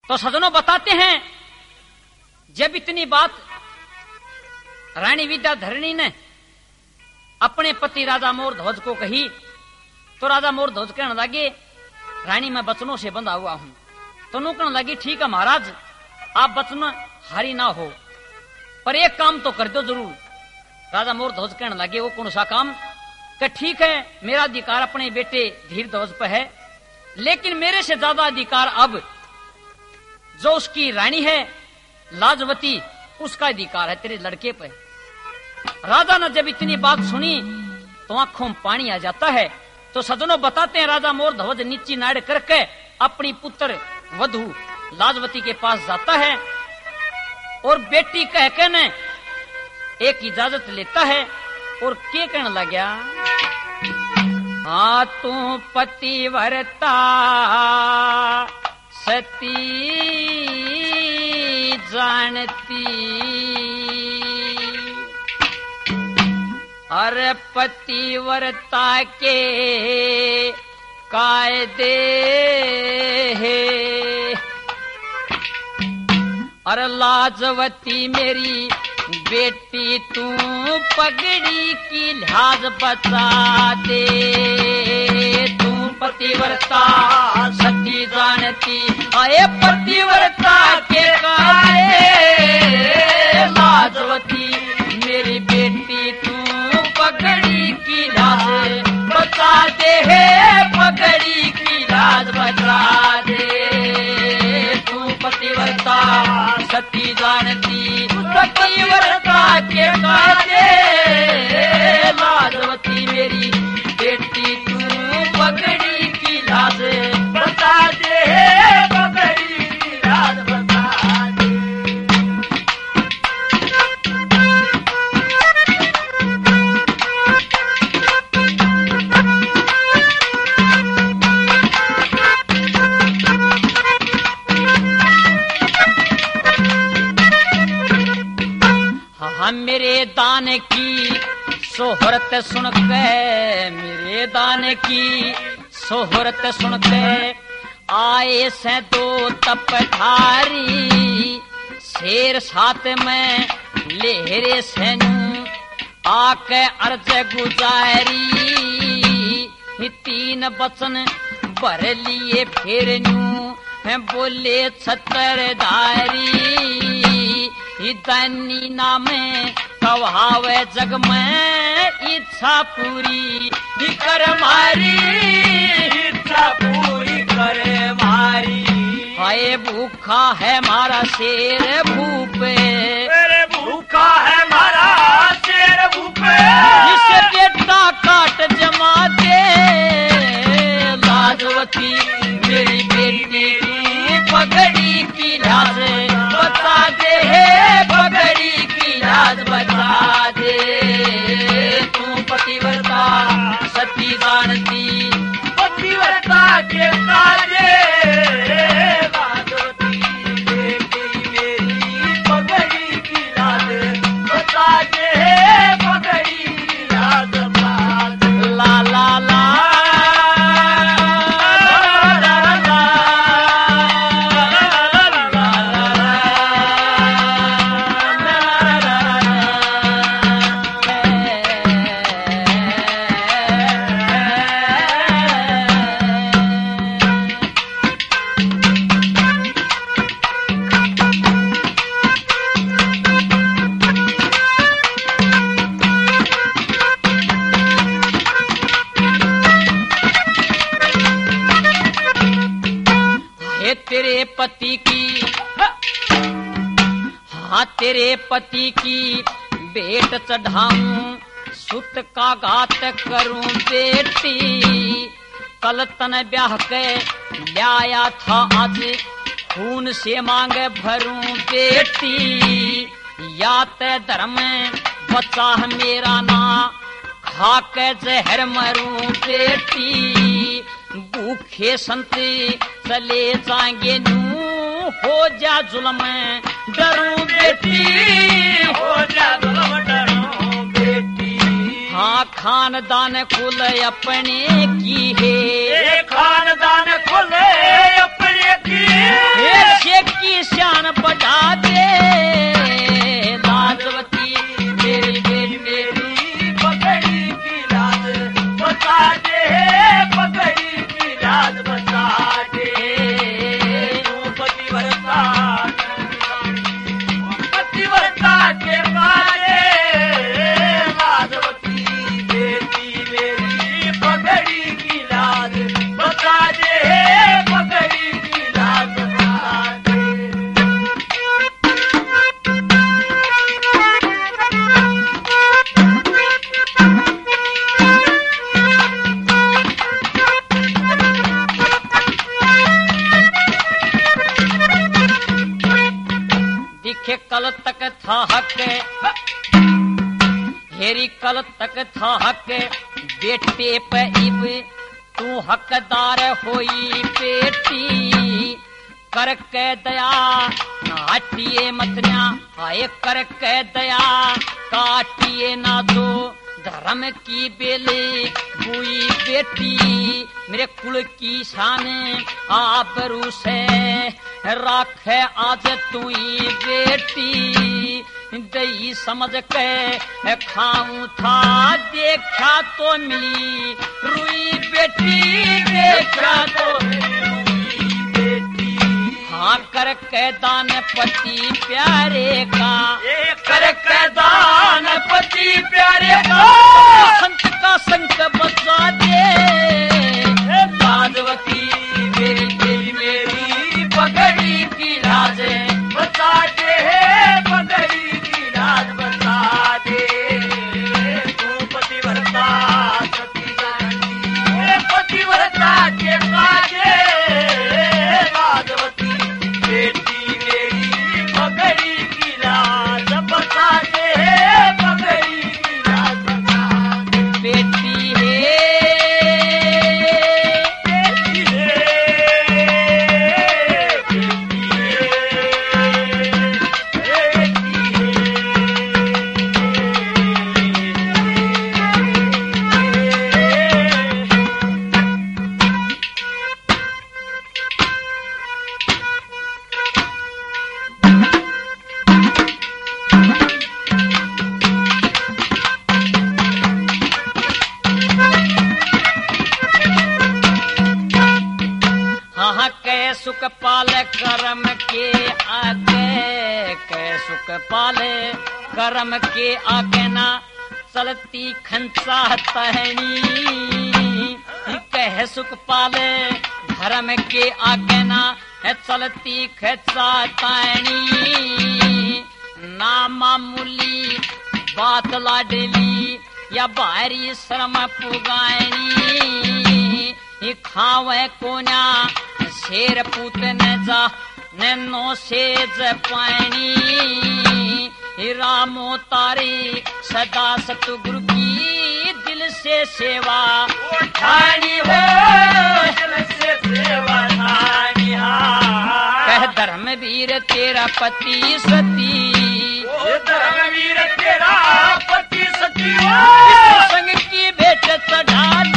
तो सजनों बताते हैं, जब इतनी बात रानी विद्याधरणी ने अपने पति राजा मोरध्वज को कही तो राजा मोरध्वज कहने लगे, रानी मैं वचनों से बंधा हुआ हूं। तो नु कहने लगी, ठीक है महाराज, आप वचन हारी ना हो, पर एक काम तो कर दो जरूर। राजा मोरध्वज कहने लगे, वो कौन सा काम? कि ठीक है, मेरा अधिकार अपने बेटे धीरध्वज पर है, लेकिन मेरे से ज्यादा अधिकार अब जो उसकी रानी है लाजवती, उसका अधिकार है तेरे लड़के पे। राजा ने जब इतनी बात सुनी तो आंखों में पानी आ जाता है। तो सजनों बताते हैं, राजा मोरध्वज नीची नाड़ करके अपनी पुत्र वधु लाजवती के पास जाता है और बेटी कह के ने एक इजाजत लेता है और क्या कहने लगा, हाँ तू पतिव्रता सती जानती, अरे पतिव्रता के कायदे है, अरे लाजवती मेरी बेटी तू पगड़ी की लिहाज बचा दे, तू पतिव्रता सती जानती, आए पतिव्रता के कायदे, लाजवती मेरी बेटी तू पगड़ी की लिहाज बचा दे, पगड़ी की लिहाज बचा दे, तू पतिव्रता सती जानती, पतिव्रता के कायदे, लाजवती मेरी बेटी तू पगड़ी की लिहाज बता दे, पगड़ी की लिहाज बता दे। मेरे दान की सोहरत सुन के, मेरे दान की सोहरत सुन के आए से दो तपधारी, शेर साथ में लेहरे सेनु आके अर्ज गुजारी, तीन वचन भर लिए फिर नू बोले छत्रधारी, दानी नाम कहावे जग में इच्छा पूरी कर मारी, इच्छा पूरी कर मारी, हाय भूखा है मारा शेर भूपे, भूखा है मारा शेर भूपे, जिसे बेटा काट जमा दे, लाजवती मेरी बेटी पगड़ी की लिहाज बता दे, पगड़ी की लिहाज बता दे, तू पतिव्रता सती जानती, पतिव्रता के काजे, लाजवती बेटी मेरी पगड़ी की लिहाज बता दे, पगड़ी की लिहाज बता दे, ला ला ला तेरे पति की, हाँ तेरे पति की भेंट चढ़ाऊं, सुत का घात करूं बेटी, कल तन ब्याह के लाया था आज खून से मांग भरूं बेटी, या ते धर्म बचा मेरा ना खा के जहर मरूं बेटी, भूखे संत चले जाएंगे नू हो जा जुल्म डरूं बेटी, हो जा जुल्म डरूं बेटी, हाँ खानदान कुल अपने की है, खानदान कुल अपने की है, देखे कल तक था हक, हेरी कल तक था हक, बेटे पे इब तू हकदार होई बेटी, करके दया हटिए मतन्या, आए करके दया काटिए ना दो, धर्म की बेले हुई बेटी, मेरे कुल की शान आबरू से राखे आज तू ही बेटी, दही समझ के खाऊं था देखा तो मिली रुई बेटी, देखा तो मिली, हाँ करके दान पति प्यारे का, करके दान पति प्यारे का, संत का संत बचा दे राजवती, मेरी मेरी पगड़ी की लाज बचा दे, पगड़ी की लाज बचा दे, तू पतिव्रता सती जानती, पतिव्रता के काजे राजवती, बेटी मेरी पगड़ी की लाज बचा दे, पगड़ी की लाज बचा दे, बेटी है सुख पाले कर्म के आगे, कै सुख पाले कर्म के आगे ना चलती खंचा तहनी, कह सुख पाले धर्म के आगे ना चलती खंचा तहनी, ना मामूली बात लाडली या भारी श्रम पुगानी, खावे कोन्या शेर पूत न जा नैनो सेज पानी, रामो तारी सदा सतगुरु की दिल से सेवा ठानी हो, दिल से सेवा ठानी, कह धर्मवीर तेरा पति सती, धर्मवीर तेरा पति सती, संग की भेंट चढ़ा